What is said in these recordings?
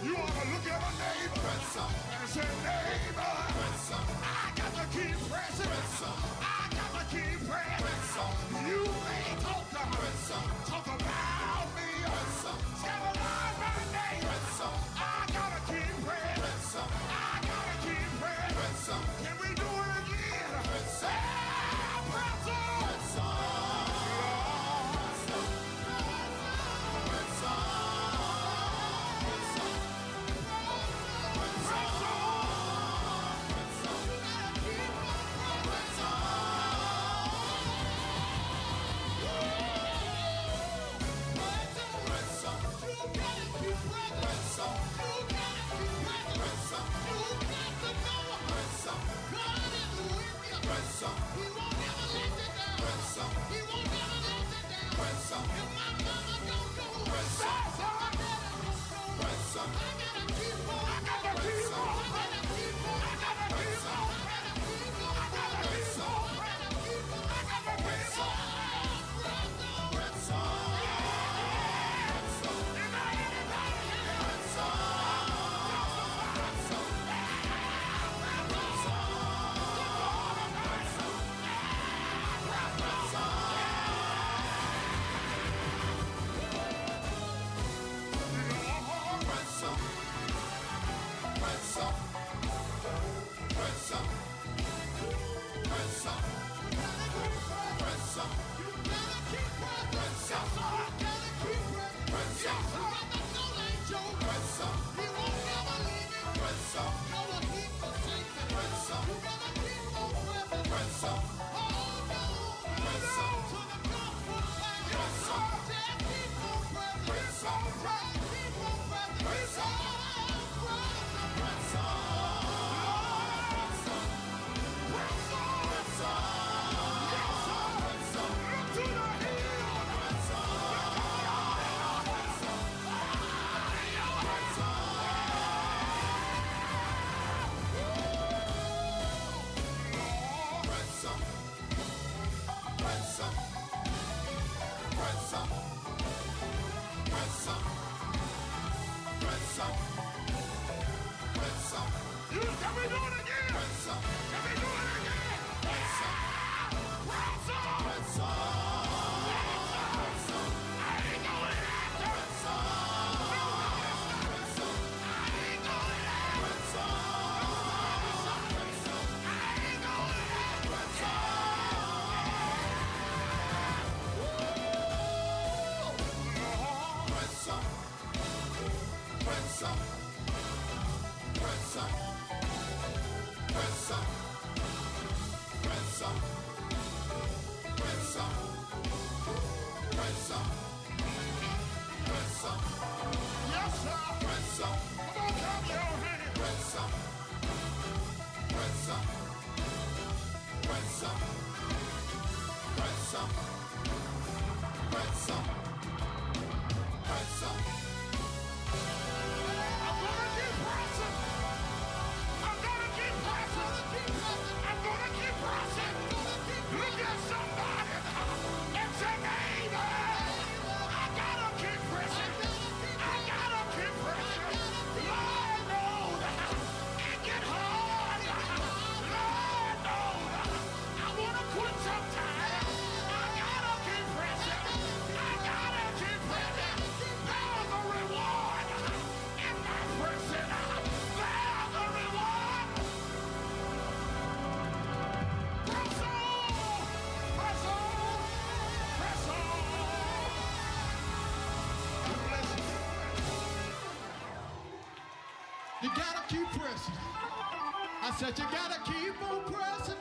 You ought to look at a neighbor and say, neighbor, I got to keep pressing. I got to keep pressing. You may talk about me. Tell a lie my name. I got to keep pressing. I got to keep pressing. Can we do it again? Press on. Press on. You gotta keep pressing. I said you gotta keep on pressing.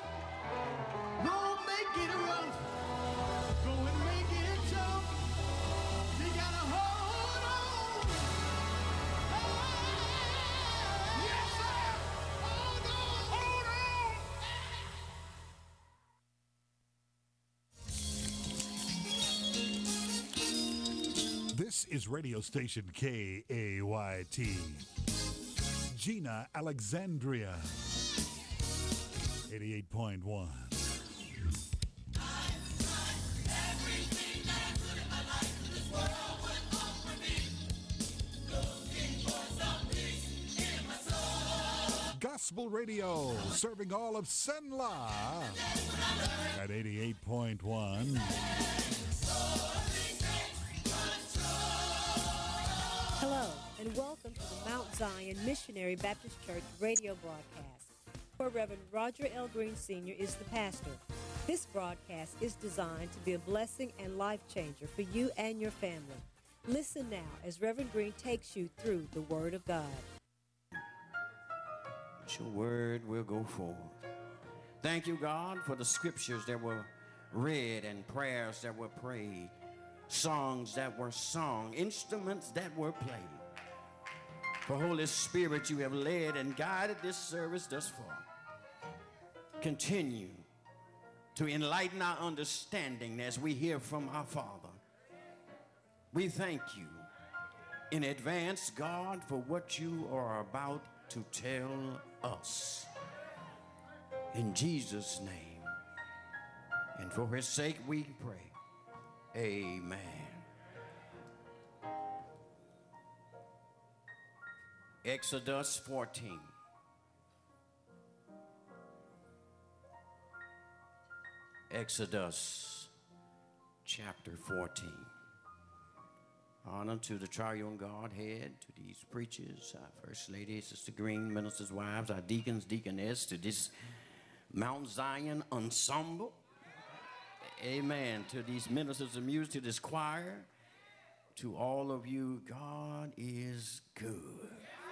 Go and make it rough. Go and make it tough. You gotta hold on. Yes, sir. Hold on. This is radio station KAYT. Gina Alexandria, 88.1. Everything that I could in my life in this world would offer me. Looking for something. Gospel Radio, serving all of Senla at 88.1. Hello, and welcome to the Mount Zion Missionary Baptist Church radio broadcast, where Reverend Roger L. Green Sr. is the pastor. This broadcast is designed to be a blessing and life changer for you and your family. Listen now as Reverend Green takes you through the Word of God. Your word will go forward. Thank you, God, for the scriptures that were read and prayers that were prayed, songs that were sung, instruments that were played. For Holy Spirit, you have led and guided this service thus far. Continue to enlighten our understanding as we hear from our Father. We thank you in advance, God, for what you are about to tell us. In Jesus' name, and for his sake we pray. Amen. Exodus 14. Exodus chapter 14. Honor to the triune Godhead, to these preachers, our First Lady, Sister Green, ministers' wives, our deacons, deaconess, to this Mount Zion ensemble. Amen. To these ministers of music, to this choir, to all of you, God is good.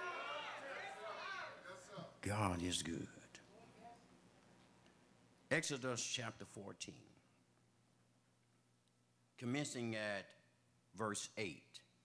God is good. Exodus chapter 14, commencing at verse 8.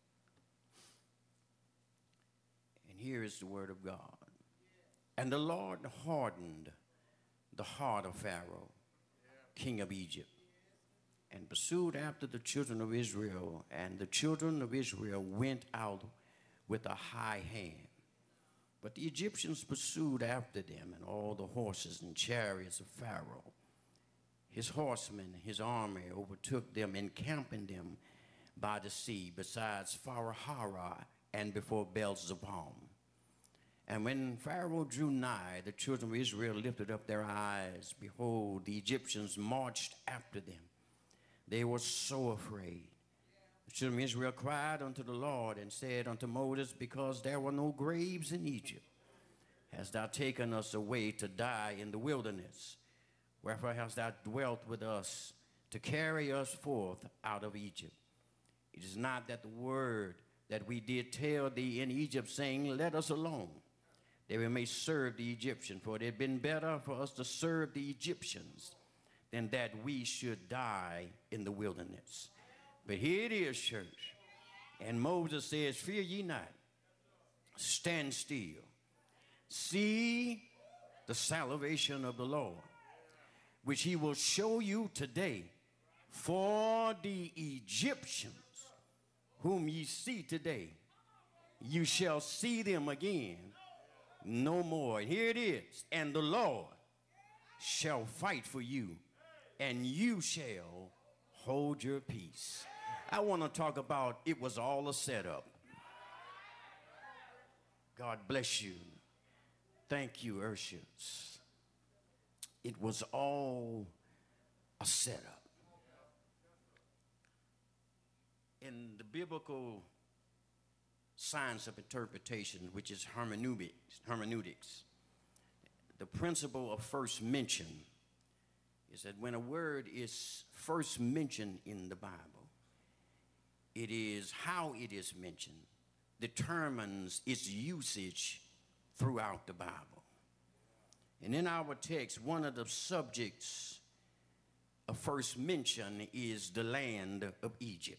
And here is the word of God. And the Lord hardened the heart of Pharaoh, king of Egypt, and pursued after the children of Israel. And the children of Israel went out with a high hand. But the Egyptians pursued after them, and all the horses and chariots of Pharaoh. His horsemen, his army overtook them, encamping them by the sea, besides Farahara and before Baal-zebub. And when Pharaoh drew nigh, the children of Israel lifted up their eyes. Behold, the Egyptians marched after them. They were so afraid. The children of Israel cried unto the Lord and said unto Moses, because there were no graves in Egypt, hast thou taken us away to die in the wilderness? Wherefore hast thou dwelt with us to carry us forth out of Egypt? It is not that the word that we did tell thee in Egypt, saying, let us alone, that we may serve the Egyptians. For it had been better for us to serve the Egyptians than that we should die in the wilderness. But here it is, church. And Moses says, fear ye not, stand still. See the salvation of the Lord, which he will show you today. For the Egyptians whom ye see today, you shall see them again no more. And here it is. And the Lord shall fight for you, and you shall hold your peace. I want to talk about it was all a setup. God bless you. Thank you, Urshits. It was all a setup. In the biblical science of interpretation, which is hermeneutics, the principle of first mention is that when a word is first mentioned in the Bible, it is how it is mentioned determines its usage throughout the Bible. And in our text, one of the subjects of first mention is the land of Egypt.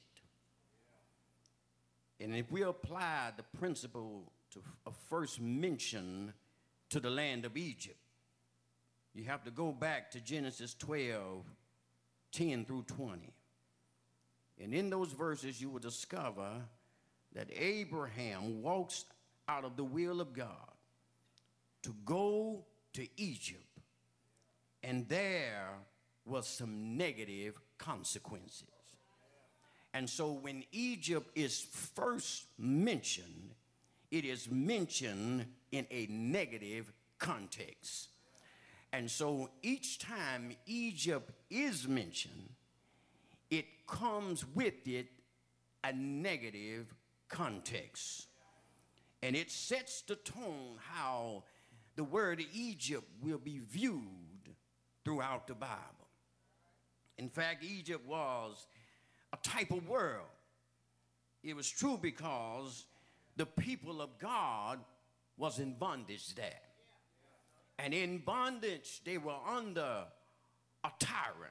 And if we apply the principle of first mention to the land of Egypt, you have to go back to Genesis 12, 10 through 20. And in those verses, you will discover that Abraham walks out of the will of God to go to Egypt, and there was some negative consequences. And so when Egypt is first mentioned, it is mentioned in a negative context. And so each time Egypt is mentioned, it comes with it a negative context. And it sets the tone how the word Egypt will be viewed throughout the Bible. In fact, Egypt was a type of world. It was true because the people of God was in bondage there. And in bondage, they were under a tyrant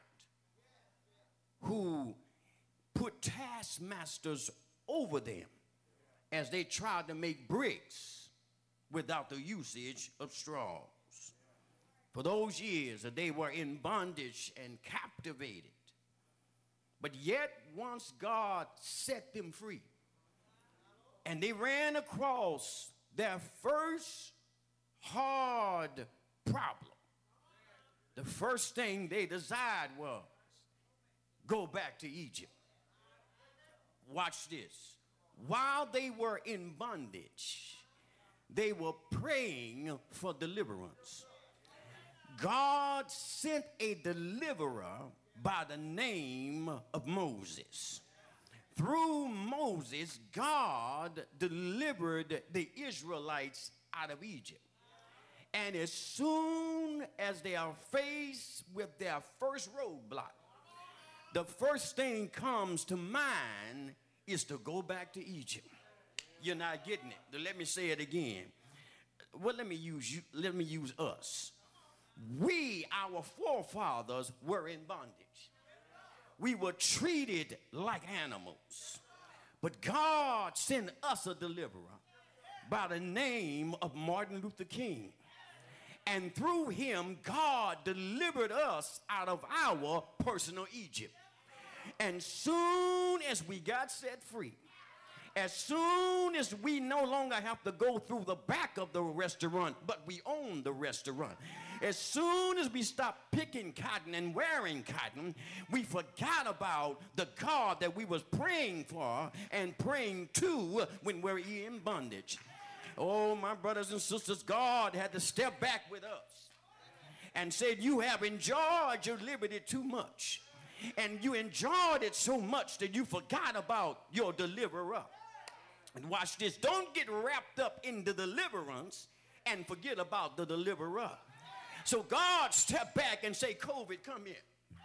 who put taskmasters over them as they tried to make bricks without the usage of straws. For those years, they were in bondage and captivated. But yet, once God set them free, and they ran across their first hard problem, the first thing they desired was go back to Egypt. Watch this. While they were in bondage, they were praying for deliverance. God sent a deliverer by the name of Moses. Through Moses, God delivered the Israelites out of Egypt. And as soon as they are faced with their first roadblock, the first thing comes to mind is to go back to Egypt. You're not getting it. Let me say it again. Well, let me use us. We, our forefathers, were in bondage. We were treated like animals. But God sent us a deliverer by the name of Martin Luther King. And through him, God delivered us out of our personal Egypt. And soon as we got set free, as soon as we no longer have to go through the back of the restaurant, but we own the restaurant, as soon as we stopped picking cotton and wearing cotton, we forgot about the God that we was praying for and praying to when we're in bondage. Oh, my brothers and sisters, God had to step back with us and said, you have enjoyed your liberty too much. And you enjoyed it so much that you forgot about your deliverer. And watch this. Don't get wrapped up in the deliverance and forget about the deliverer. So God stepped back and say, COVID, come here.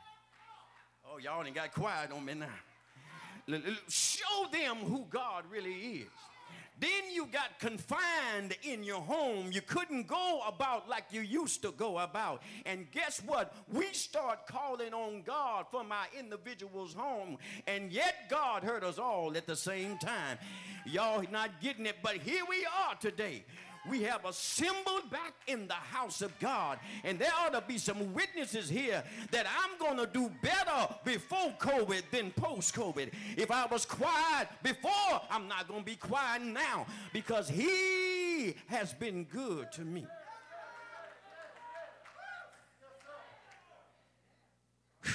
Oh, y'all ain't got quiet on me now. Show them who God really is. Then you got confined in your home. You couldn't go about like you used to go about. And guess what? We start calling on God from our individual's home. And yet God heard us all at the same time. Y'all not getting it, but here we are today. We have assembled back in the house of God. And there ought to be some witnesses here that I'm going to do better before COVID than post-COVID. If I was quiet before, I'm not going to be quiet now because he has been good to me. Whew.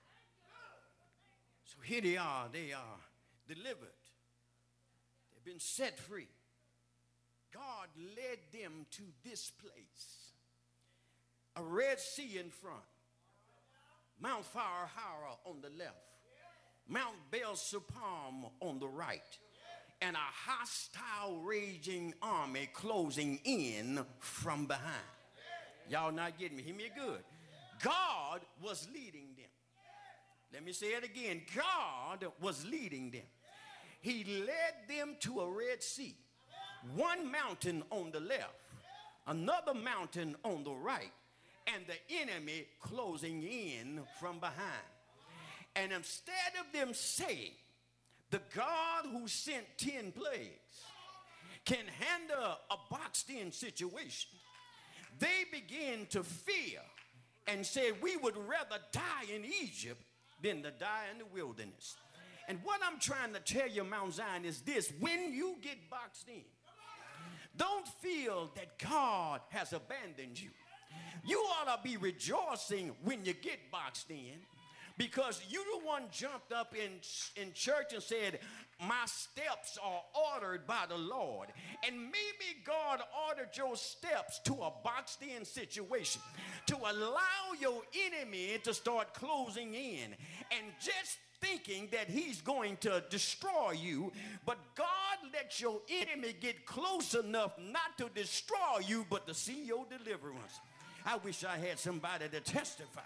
So here they are delivered. They've been set free. God led them to this place. A Red Sea in front. Mount Farahara on the left. Mount Baal-Sepam on the right. And a hostile raging army closing in from behind. Y'all not getting me? Hear me good. God was leading them. Let me say it again. God was leading them. He led them to a Red Sea. One mountain on the left, another mountain on the right, and the enemy closing in from behind. And instead of them saying, the God who sent 10 plagues can handle a boxed-in situation, they begin to fear and say, we would rather die in Egypt than to die in the wilderness. And what I'm trying to tell you, Mount Zion, is this. When you get boxed in, don't feel that God has abandoned you. You ought to be rejoicing when you get boxed in because you the one jumped up in church and said, my steps are ordered by the Lord. And maybe God ordered your steps to a boxed-in situation, to allow your enemy to start closing in and just thinking that he's going to destroy you, but God let your enemy get close enough not to destroy you, but to see your deliverance. I wish I had somebody to testify.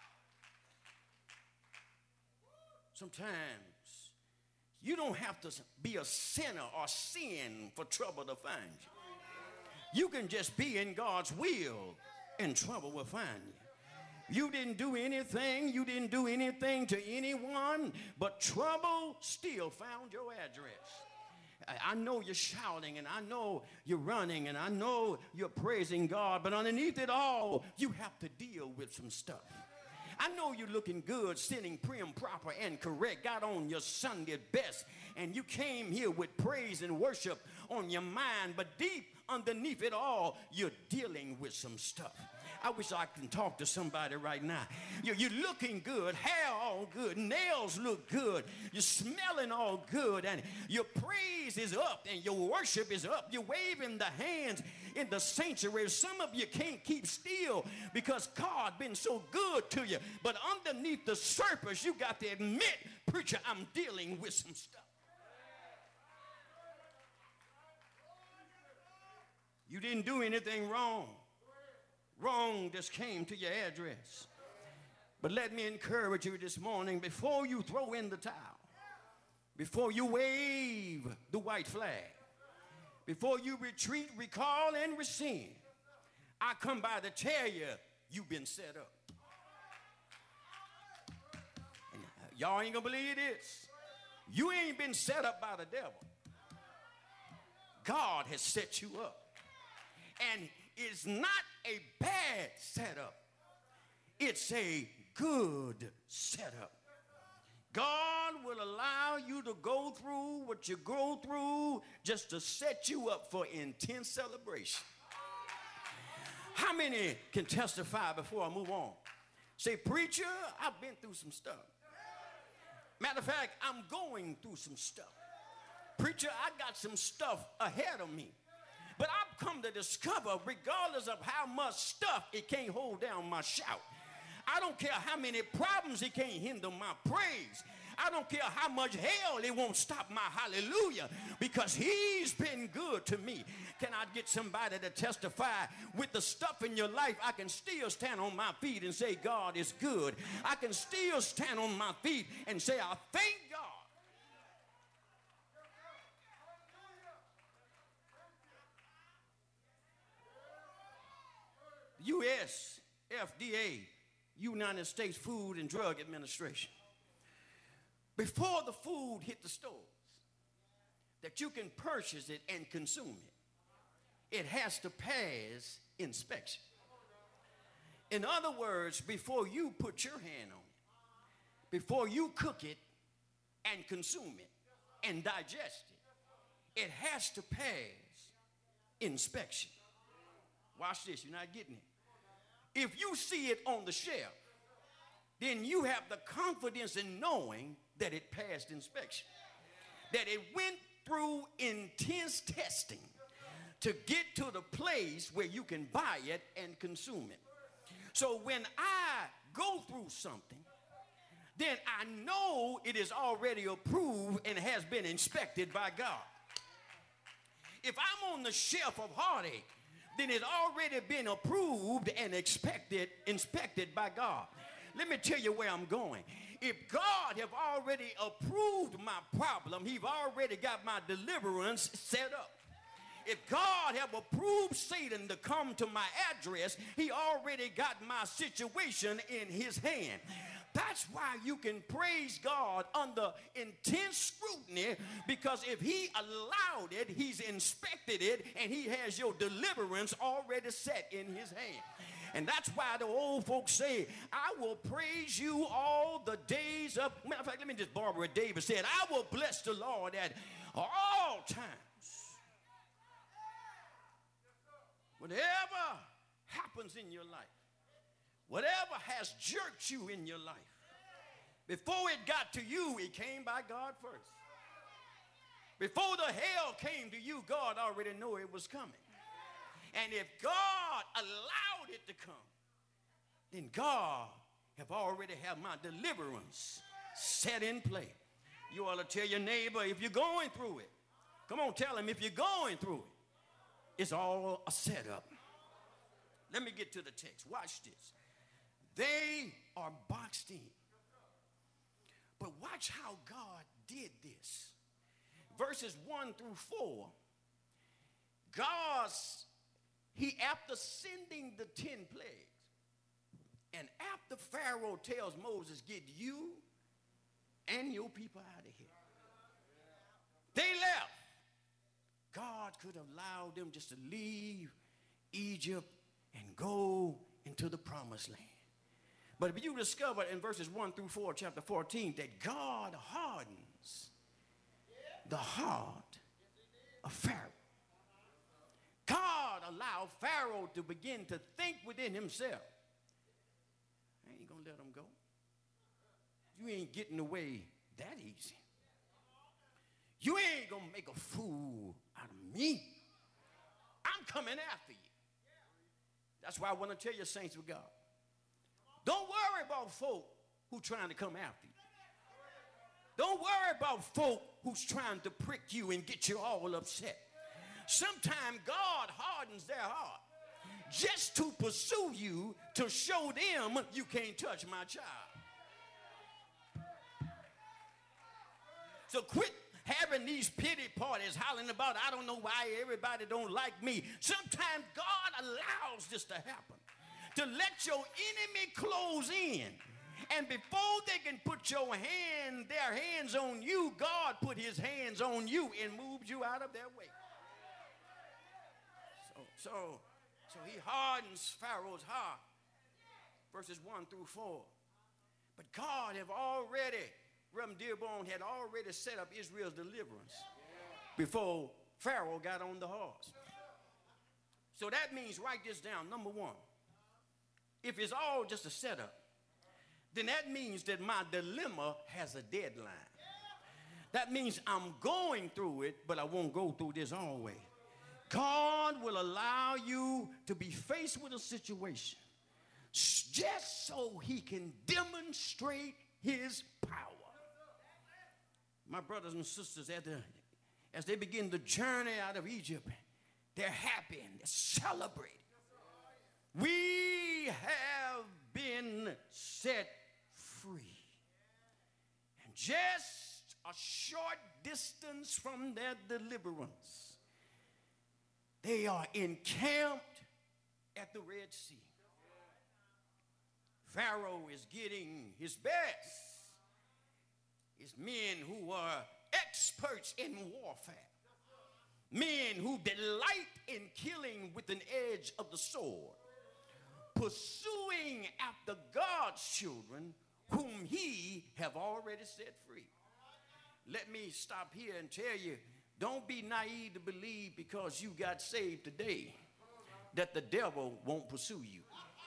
Sometimes you don't have to be a sinner or sin for trouble to find you. You can just be in God's will and trouble will find you. You didn't do anything. You didn't do anything to anyone, but trouble still found your address. I know you're shouting, and I know you're running, and I know you're praising God, but underneath it all, you have to deal with some stuff. I know you're looking good, sitting prim, proper, and correct, got on your Sunday best, and you came here with praise and worship on your mind, but deep underneath it all, you're dealing with some stuff. I wish I can talk to somebody right now. You're looking good, hair all good, nails look good, you're smelling all good, and your praise is up and your worship is up. You're waving the hands in the sanctuary. Some of you can't keep still because God been so good to you. But underneath the surface, you got to admit, preacher, I'm dealing with some stuff. You didn't do anything wrong. Wrong just came to your address. But let me encourage you this morning, before you throw in the towel, before you wave the white flag, before you retreat, recall, and rescind, I come by to tell you, you've been set up. And y'all ain't gonna believe this. You ain't been set up by the devil. God has set you up. And it's not a bad setup. It's a good setup. God will allow you to go through what you go through just to set you up for intense celebration. How many can testify before I move on? Say, preacher, I've been through some stuff. Matter of fact, I'm going through some stuff. Preacher, I got some stuff ahead of me. But I've come to discover, regardless of how much stuff, it can't hold down my shout. I don't care how many problems, it can't hinder my praise. I don't care how much hell, it won't stop my hallelujah, because he's been good to me. Can I get somebody to testify, with the stuff in your life, I can still stand on my feet and say God is good. I can still stand on my feet and say I thank God. U.S. FDA, United States Food and Drug Administration. Before the food hit the stores, that you can purchase it and consume it, it has to pass inspection. In other words, before you put your hand on it, before you cook it and consume it and digest it, it has to pass inspection. Watch this, you're not getting it. If you see it on the shelf, then you have the confidence in knowing that it passed inspection, that it went through intense testing to get to the place where you can buy it and consume it. So when I go through something, then I know it is already approved and has been inspected by God. If I'm on the shelf of heartache, then it's already been approved and inspected by God. Let me tell you where I'm going. If God have already approved my problem, he's already got my deliverance set up. If God have approved Satan to come to my address, he already got my situation in his hand. That's why you can praise God under intense scrutiny, because if he allowed it, he's inspected it, and he has your deliverance already set in his hand. And that's why the old folks say, I will praise you all the days of... Matter of fact, let me just borrow what David said. I will bless the Lord at all times. Whatever happens in your life, whatever has jerked you in your life, before it got to you, it came by God first. Before the hell came to you, God already knew it was coming. And if God allowed it to come, then God have already have my deliverance set in play. You ought to tell your neighbor if you're going through it. Come on, tell him if you're going through it. It's all a setup. Let me get to the text. Watch this. They are boxed in. But watch how God did this. Verses 1 through 4. He after sending the 10 plagues, and after Pharaoh tells Moses, get you and your people out of here. They left. God could have allowed them just to leave Egypt and go into the promised land. But if you discover in verses 1 through 4, chapter 14, that God hardens the heart of Pharaoh. God allowed Pharaoh to begin to think within himself. I ain't gonna let him go. You ain't getting away that easy. You ain't gonna make a fool out of me. I'm coming after you. That's why I want to tell you, saints of God, don't worry about folk who trying to come after you. Don't worry about folk who's trying to prick you and get you all upset. Sometimes God hardens their heart just to pursue you, to show them you can't touch my child. So quit having these pity parties hollering about, I don't know why everybody don't like me. Sometimes God allows this to happen, to let your enemy close in. And before they can put their hands on you, God put his hands on you and moved you out of their way. So he hardens Pharaoh's heart, verses 1 through 4. But God have already, Reverend Dearborn had already set up Israel's deliverance before Pharaoh got on the horse. So that means, write this down, number one, if it's all just a setup, then that means that my dilemma has a deadline. That means I'm going through it, but I won't go through this always. God will allow you to be faced with a situation just so he can demonstrate his power. My brothers and sisters, as they begin the journey out of Egypt, they're happy and they're celebrating. We have been set free. And just a short distance from their deliverance, they are encamped at the Red Sea. Pharaoh is getting his best. It's men who are experts in warfare. Men who delight in killing with an edge of the sword. Pursuing after God's children whom he have already set free. Let me stop here and tell you, don't be naive to believe because you got saved today that the devil won't pursue you.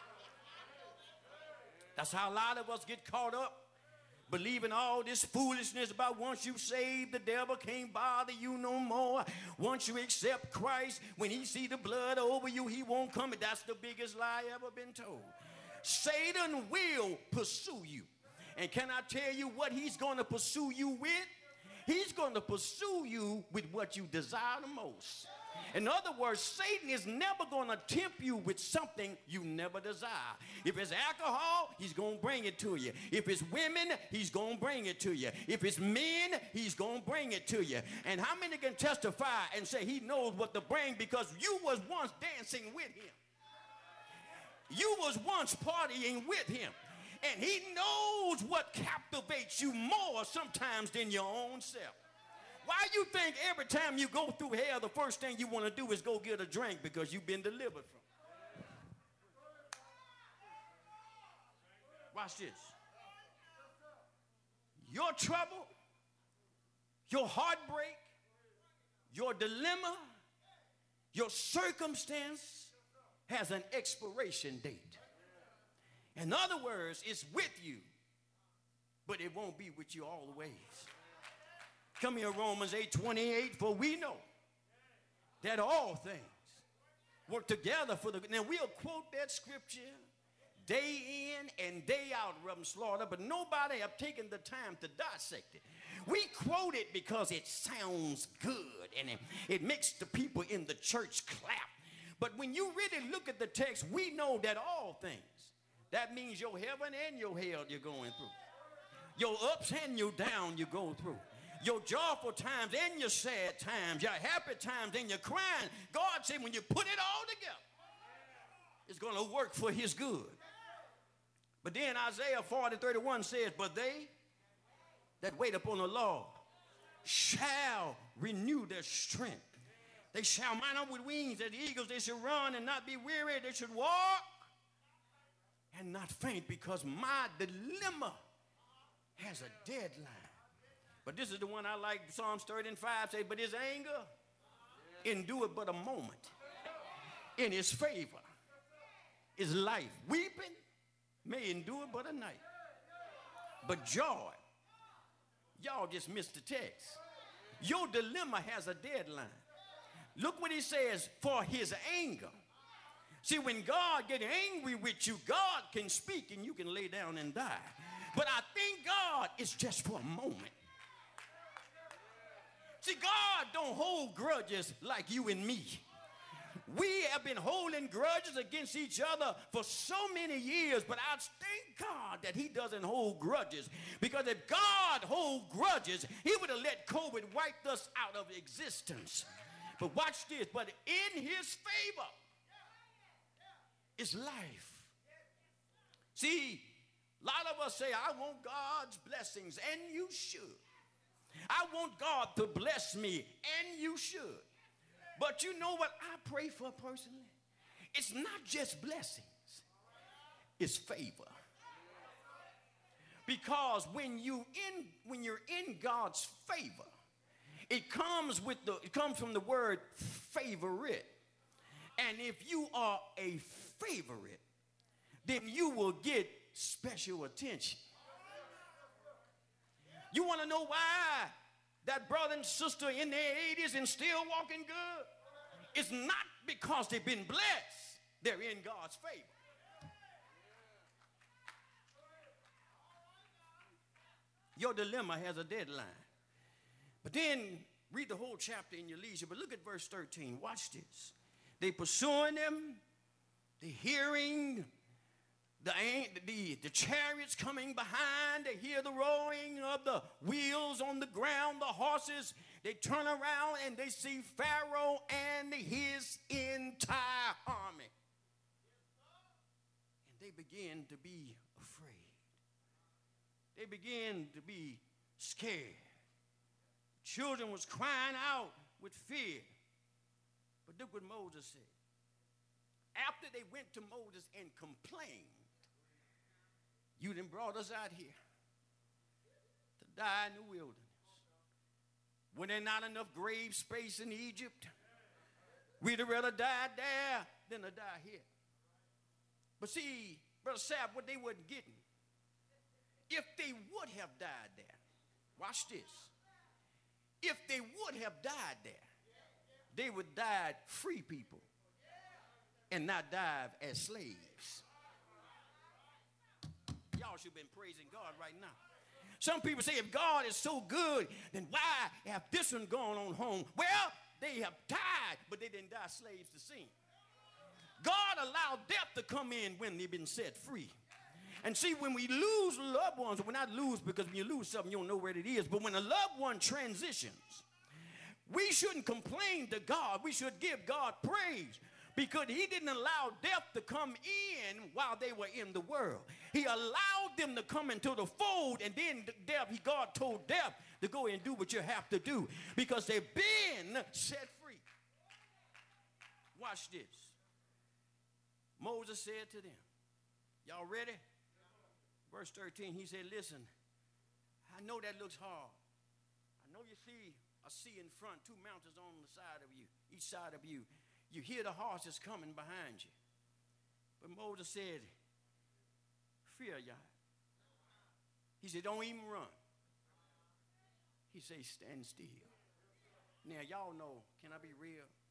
That's how a lot of us get caught up, believing all this foolishness about once you saved, the devil can't bother you no more. Once you accept Christ, when he see the blood over you, he won't come. That's the biggest lie ever been told. Satan will pursue you. And can I tell you what he's going to pursue you with? He's going to pursue you with what you desire the most. In other words, Satan is never going to tempt you with something you never desire. If it's alcohol, he's going to bring it to you. If it's women, he's going to bring it to you. If it's men, he's going to bring it to you. And how many can testify and say he knows what to bring because you was once dancing with him? You was once partying with him. And he knows what captivates you more sometimes than your own self. Why you think every time you go through hell, the first thing you want to do is go get a drink because you've been delivered from? Watch this. Your trouble, your heartbreak, your dilemma, your circumstance has an expiration date. In other words, it's with you, but it won't be with you always. Come here, Romans 8:28, for we know that all things Work together for the good. Now, we'll quote that scripture day in and day out, Reverend Slaughter, but nobody have taken the time to dissect it. We quote it because it sounds good and it makes the people in the church clap. But when you really look at the text, we know that all things, that means your heaven and your hell you're going through. Your ups and your downs you go through. Your joyful times and your sad times, your happy times and your crying. God said when you put it all together, it's going to work for his good. But then Isaiah 40:31 says, but they that wait upon the Lord shall renew their strength. They shall mount up with wings as eagles. They shall run and not be weary. They should walk and not faint, because my dilemma has a deadline. But this is the one I like. Psalms 30:5 says, but his anger endureth but a moment. In his favor is life. Weeping may endure but a night, but joy, y'all just missed the text. Your dilemma has a deadline. Look what he says, for his anger. See, when God gets angry with you, God can speak and you can lay down and die. But I think God is just for a moment. See, God don't hold grudges like you and me. We have been holding grudges against each other for so many years, but I thank God that he doesn't hold grudges, because if God hold grudges, he would have let COVID wipe us out of existence. But watch this, but in his favor is life. See, a lot of us say, I want God's blessings, and you should. I want God to bless me, and you should. But you know what I pray for personally? It's not just blessings, it's favor. Because when you're in God's favor, it comes from the word favorite. And if you are a favorite, then you will get special attention. You want to know why that brother and sister in their 80s and still walking good? It's not because they've been blessed. They're in God's favor. Your dilemma has a deadline. But then read the whole chapter in your leisure. But look at verse 13. Watch this. They pursuing them. They hearing the chariots coming behind. They hear the roaring of the wheels on the ground, the horses. They turn around and they see Pharaoh and his entire army. And they begin to be afraid. They begin to be scared. Children was crying out with fear. But look what Moses said. After they went to Moses and complained, you done brought us out here to die in the wilderness. When there's not enough grave space in Egypt, we'd have rather died there than to die here. But see, Brother Sapp, what they wasn't getting, if they would have died there, watch this. If they would have died there, they would die free people and not die as slaves. Y'all should have been praising God right now. Some people say, if God is so good, then why have this one gone on home? Well, they have died, but they didn't die slaves to sin. God allowed death to come in when they've been set free. And see, when we lose loved ones, we're not lose because when you lose something, you don't know where it is. But when a loved one transitions, we shouldn't complain to God. We should give God praise, because he didn't allow death to come in while they were in the world. He allowed them to come into the fold, and then God told death to go and do what you have to do, because they've been set free. Watch this. Moses said to them, y'all ready? Verse 13, he said, listen, I know that looks hard. I know you see a sea in front, two mountains on the side of you, each side of you. You hear the horses coming behind you. But Moses said, fear y'all. He said, don't even run. He said, stand still. Now, y'all know, can I be real?